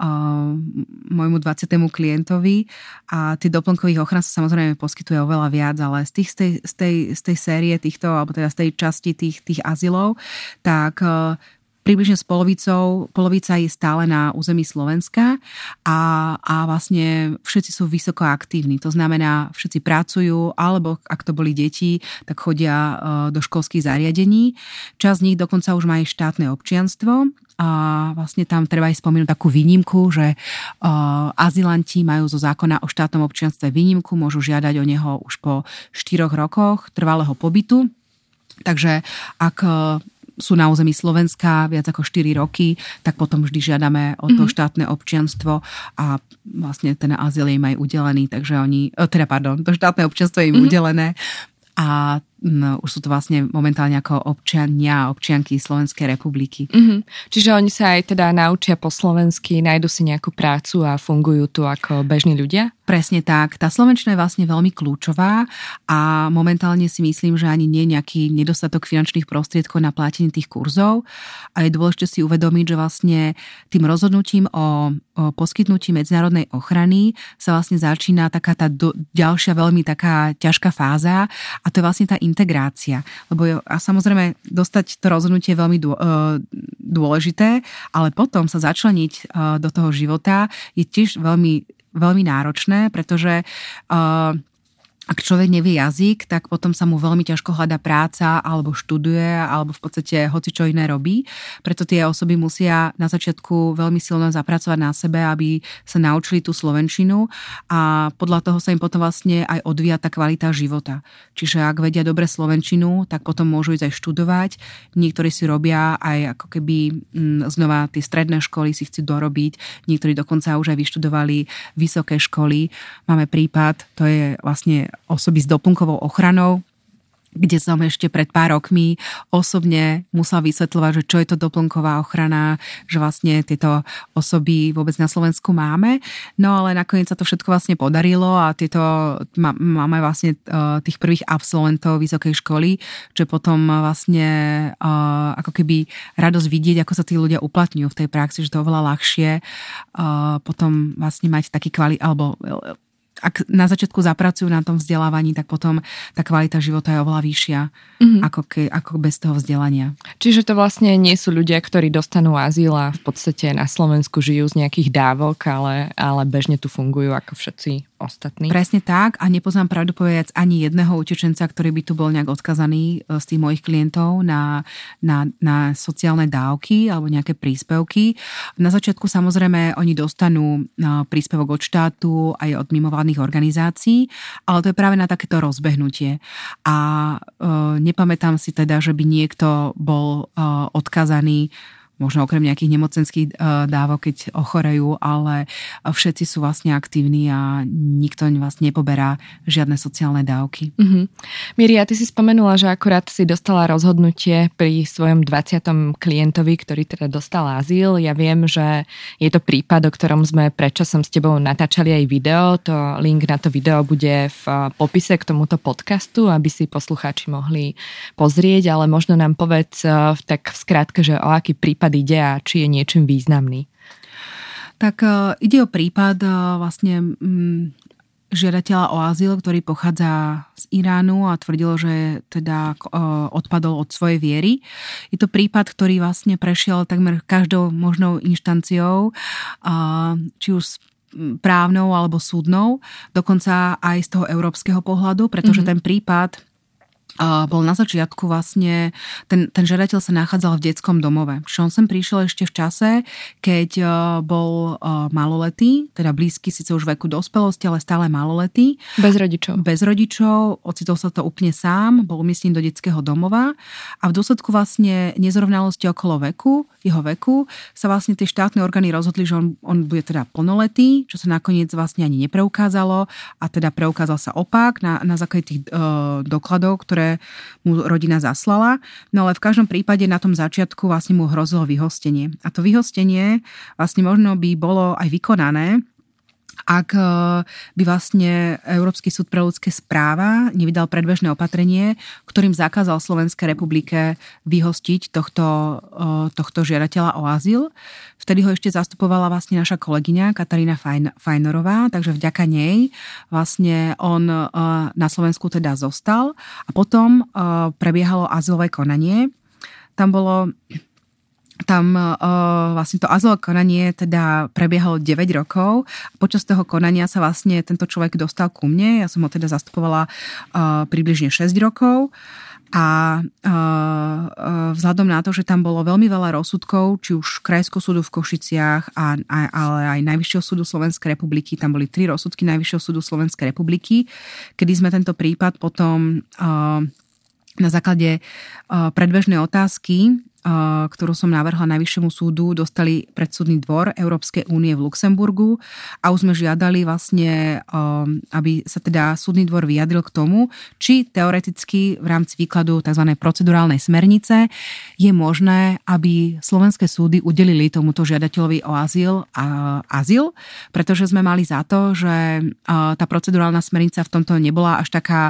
môjmu dvadsiatemu klientovi a tých doplnkových ochrán sa samozrejme poskytuje oveľa viac, ale z, tých, z, tej, z, tej, z tej série týchto, alebo teda z tej časti tých, tých azylov, tak o, približne s polovicou, polovica je stále na území Slovenska a, a vlastne všetci sú vysoko aktívni. To znamená, všetci pracujú, alebo ak to boli deti, tak chodia do školských zariadení. Časť z nich dokonca už má aj štátne občianstvo. A vlastne tam treba aj spomenúť takú výnimku, že uh, azylanti majú zo zákona o štátnom občianstve výnimku, môžu žiadať o neho už po štyroch rokoch trvalého pobytu. Takže ak sú na území Slovenska viac ako štyri roky, tak potom vždy žiadame o to štátne občianstvo a vlastne ten azyl je im aj udelený, takže oni, teda pardon, to štátne občianstvo je im mm-hmm. udelené a no, už sú to vlastne momentálne ako občania a občianky Slovenskej republiky. Mm-hmm. Čiže oni sa aj teda naučia po slovensky, nájdu si nejakú prácu a fungujú tu ako bežní ľudia? Presne tak. Tá slovenčina je vlastne veľmi kľúčová a momentálne si myslím, že ani nie je nejaký nedostatok finančných prostriedkov na platenie tých kurzov a je dôležité si uvedomiť, že vlastne tým rozhodnutím o, o poskytnutí medzinárodnej ochrany sa vlastne začína taká tá do, ďalšia veľmi taká ťažká fáza a to je vlastne tá integrácia. Lebo a samozrejme dostať to rozhodnutie je veľmi dôležité, ale potom sa začleniť do toho života je tiež veľmi veľmi náročné, pretože uh, ak človek nevie jazyk, tak potom sa mu veľmi ťažko hľadá práca alebo študuje, alebo v podstate hoci čo iné robí. Preto tie osoby musia na začiatku veľmi silno zapracovať na sebe, aby sa naučili tú slovenčinu a podľa toho sa im potom vlastne aj odvíja tá kvalita života. Čiže ak vedia dobre slovenčinu, tak potom môžu ísť aj študovať. Niektorí si robia aj ako keby znova tie stredné školy si chcú dorobiť. Niektorí dokonca už aj vyštudovali vysoké školy. Máme prípad, to je vlastne osoby s doplnkovou ochranou, kde som ešte pred pár rokmi osobne musela vysvetľovať, že čo je to doplnková ochrana, že vlastne tieto osoby vôbec na Slovensku máme. No ale nakoniec sa to všetko vlastne podarilo a tieto máme vlastne tých prvých absolventov vysokej školy, čo je potom vlastne ako keby radosť vidieť, ako sa tí ľudia uplatňujú v tej praxi, že to je oveľa ľahšie potom vlastne mať taký kvali, alebo ak na začiatku zapracujú na tom vzdelávaní, tak potom tá kvalita života je oveľa vyššia mm-hmm. ako, ke, ako bez toho vzdelania. Čiže to vlastne nie sú ľudia, ktorí dostanú azyl a v podstate na Slovensku žijú z nejakých dávok, ale, ale bežne tu fungujú ako všetci ostatní. Presne tak a nepoznám pravdu povedať ani jedného utečenca, ktorý by tu bol nejak odkazaný z tých mojich klientov na, na, na sociálne dávky alebo nejaké príspevky. Na začiatku samozrejme oni dostanú príspevok od štátu aj od mimovládnych organizácií, ale to je práve na takéto rozbehnutie. A e, nepamätám si teda, že by niekto bol e, odkazaný možno okrem nejakých nemocenských dávok, keď ochorejú, ale všetci sú vlastne aktívni a nikto vlastne nepoberá žiadne sociálne dávky. Mm-hmm. Miria, ty si spomenula, že akurát si dostala rozhodnutie pri svojom dvadsiatom klientovi, ktorý teda dostal azyl. Ja viem, že je to prípad, o ktorom sme predčasom s tebou natáčali aj video. To link na to video bude v popise k tomuto podcastu, aby si poslucháči mohli pozrieť, ale možno nám povedz tak v skratke, že o aký prípad ide a či je niečím významný. Tak uh, ide o prípad uh, vlastne um, žiadateľa o azyl, ktorý pochádza z Iránu a tvrdil, že teda uh, odpadol od svojej viery. Je to prípad, ktorý vlastne prešiel takmer každou možnou inštanciou, uh, či už právnou alebo súdnou, dokonca aj z toho európskeho pohľadu, pretože mm-hmm. ten prípad bol na začiatku vlastne, ten, ten žiadateľ sa nachádzal v detskom domove. Čiže on sem prišiel ešte v čase, keď bol maloletý, teda blízky síce už veku dospelosti, ale stále maloletý. Bez rodičov. Bez rodičov, ocitol sa to úplne sám, bol umiestnený do detského domova a v dôsledku vlastne nezrovnalosti okolo veku, jeho veku, sa vlastne tie štátne orgány rozhodli, že on, on bude teda plnoletý, čo sa nakoniec vlastne ani nepreukázalo a teda preukázal sa opak na, na základe tých uh, dokladov, ktoré mu rodina zaslala. No ale v každom prípade na tom začiatku vlastne mu hrozilo vyhostenie. A to vyhostenie vlastne možno by bolo aj vykonané, ak by vlastne Európsky súd pre ľudské práva nevydal predbežné opatrenie, ktorým zakázal Slovenskej republike vyhostiť tohto, tohto žiadateľa o azyl. Vtedy ho ešte zastupovala vlastne naša kolegyňa Katarína Fajnorová, takže vďaka nej vlastne on na Slovensku teda zostal a potom prebiehalo azylové konanie. Tam bolo... Tam uh, vlastne to azylové konanie teda prebiehalo deväť rokov. Počas toho konania sa vlastne tento človek dostal ku mne. Ja som ho teda zastupovala uh, približne šesť rokov. A uh, uh, vzhľadom na to, že tam bolo veľmi veľa rozsudkov, či už Krajského súdu v Košiciach, a, a, ale aj Najvyššieho súdu Slovenskej republiky, tam boli tri rozsudky Najvyššieho súdu Slovenskej republiky, kedy sme tento prípad potom uh, na základe uh, predbežnej otázky, ktorú som navrhla Najvyššiemu súdu, dostali pred súdny dvor Európskej únie v Luxemburgu a už sme žiadali vlastne, aby sa teda súdny dvor vyjadril k tomu, či teoreticky v rámci výkladu tzv. Procedurálnej smernice je možné, aby slovenské súdy udelili tomuto žiadateľovi o azyl a azyl, pretože sme mali za to, že tá procedurálna smernica v tomto nebola až taká,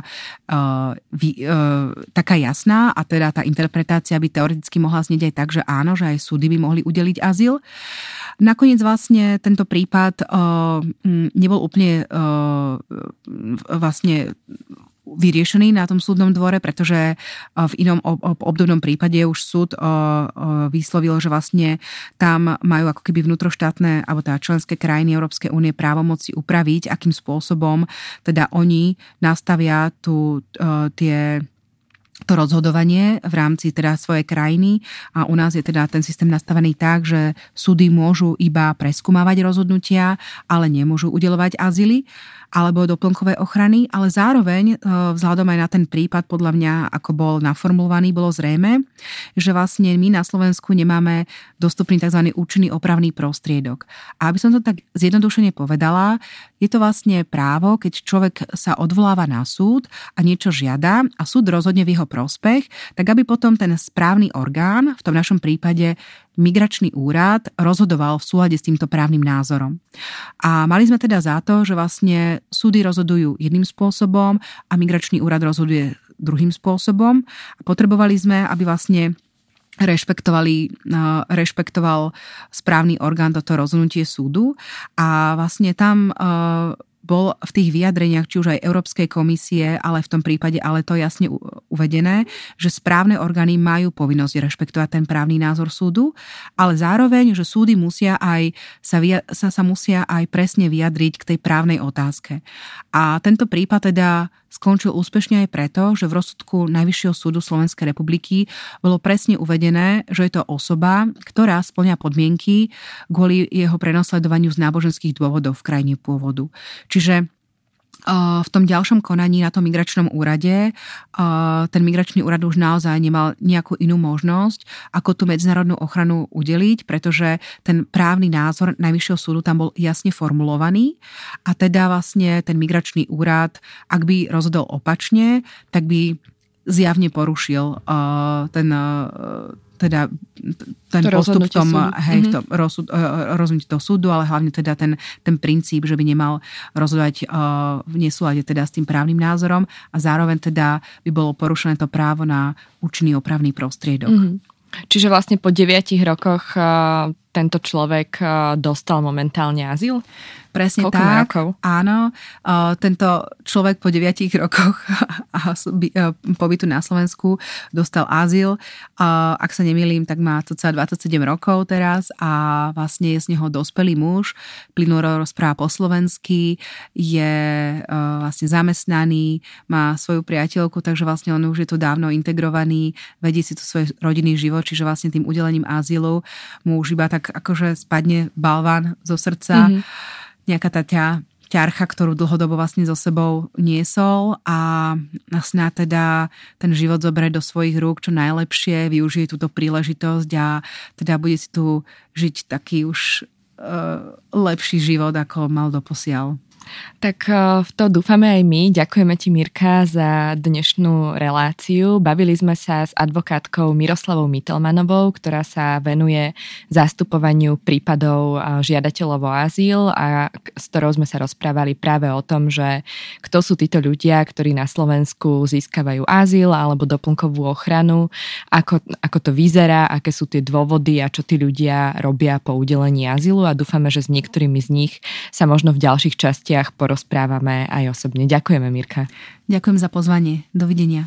taká jasná a teda tá interpretácia by teoreticky mohla znieť aj tak, že áno, že aj súdy by mohli udeliť azyl. Nakoniec vlastne tento prípad uh, nebol úplne uh, vlastne vyriešený na tom súdnom dvore, pretože v inom obdobnom prípade už súd vyslovil, že vlastne tam majú ako keby vnútroštátne alebo teda členské krajiny Európskej únie právomoci upraviť, akým spôsobom teda oni nastavia tu tie to rozhodovanie v rámci teda svojej krajiny a u nás je teda ten systém nastavený tak, že súdy môžu iba preskúmavať rozhodnutia, ale nemôžu udeľovať azyly alebo doplnkové ochrany, ale zároveň vzhľadom aj na ten prípad podľa mňa, ako bol naformulovaný, bolo zrejme, že vlastne my na Slovensku nemáme dostupný tzv. Účinný opravný prostriedok. A aby som to tak zjednodušene povedala, je to vlastne právo, keď človek sa odvoláva na súd a niečo žiada a súd rozhodne v jeho prospech, tak aby potom ten správny orgán, v tom našom prípade migračný úrad, rozhodoval v súlade s týmto právnym názorom. A mali sme teda za to, že vlastne súdy rozhodujú jedným spôsobom a migračný úrad rozhoduje druhým spôsobom. A potrebovali sme, aby vlastne rešpektovali, rešpektoval správny orgán toto rozhodnutie súdu a vlastne tam bol v tých vyjadreniach, či už aj Európskej komisie, ale v tom prípade, ale to jasne uvedené, že správne orgány majú povinnosť rešpektovať ten právny názor súdu, ale zároveň, že súdy musia aj sa, sa, sa musia aj presne vyjadriť k tej právnej otázke. A tento prípad teda skončil úspešne aj preto, že v rozsudku Najvyššieho súdu Slovenskej republiky bolo presne uvedené, že je to osoba, ktorá spĺňa podmienky kvôli jeho prenasledovaniu z náboženských dôvodov v krajine pôvodu. Čiže v tom ďalšom konaní na tom migračnom úrade ten migračný úrad už naozaj nemal nejakú inú možnosť, ako tú medzinárodnú ochranu udeliť, pretože ten právny názor Najvyššieho súdu tam bol jasne formulovaný a teda vlastne ten migračný úrad, ak by rozhodol opačne, tak by zjavne porušil ten teda ten to postup v tom, hej, mm-hmm. v tom rozsud, rozhodnutí toho súdu, ale hlavne teda ten, ten princíp, že by nemal rozhodovať uh, v nesúlade teda s tým právnym názorom a zároveň teda by bolo porušené to právo na účinný opravný prostriedok. Mm-hmm. Čiže vlastne po deviatich rokoch uh, tento človek uh, dostal momentálne azyl? Presne Koľko tak. Rokov? Áno. Tento človek po deviatich rokoch pobytu na Slovensku dostal azyl. Ak sa nemýlim, tak má cca dvadsaťsedem rokov teraz a vlastne je z neho dospelý muž. Plynulo rozpráva po slovensky, je vlastne zamestnaný, má svoju priateľku, takže vlastne on už je tu dávno integrovaný, vedie si tu svoj rodinný život, čiže vlastne tým udelením azylu mu už iba tak akože spadne balván zo srdca. Mm-hmm. Nejaká tá ťa, ťarcha, ktorú dlhodobo vlastne so sebou niesol a snáď teda ten život zoberie do svojich rúk čo najlepšie, využije túto príležitosť a teda bude si tu žiť taký už uh, lepší život, ako mal doposiaľ. Tak v to dúfame aj my. Ďakujeme ti, Mirka, za dnešnú reláciu. Bavili sme sa s advokátkou Miroslavou Mittelmanovou, ktorá sa venuje zastupovaniu prípadov žiadateľov o azyl a s ktorou sme sa rozprávali práve o tom, že kto sú títo ľudia, ktorí na Slovensku získavajú azyl alebo doplnkovú ochranu, ako, ako to vyzerá, aké sú tie dôvody a čo tí ľudia robia po udelení azylu a dúfame, že s niektorými z nich sa možno v ďalších častiach porozprávame aj osobne. Ďakujeme, Mirka. Ďakujem za pozvanie. Dovidenia.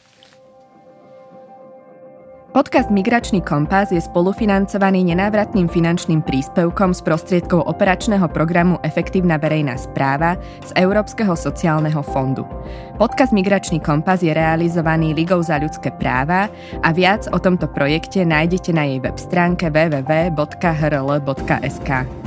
Podcast Migračný kompas je spolufinancovaný nenávratným finančným príspevkom z prostriedkov operačného programu Efektívna verejná správa z Európskeho sociálneho fondu. Podcast Migračný kompas je realizovaný Ligou za ľudské práva a viac o tomto projekte nájdete na jej web stránke w w w bodka h r l bodka s k.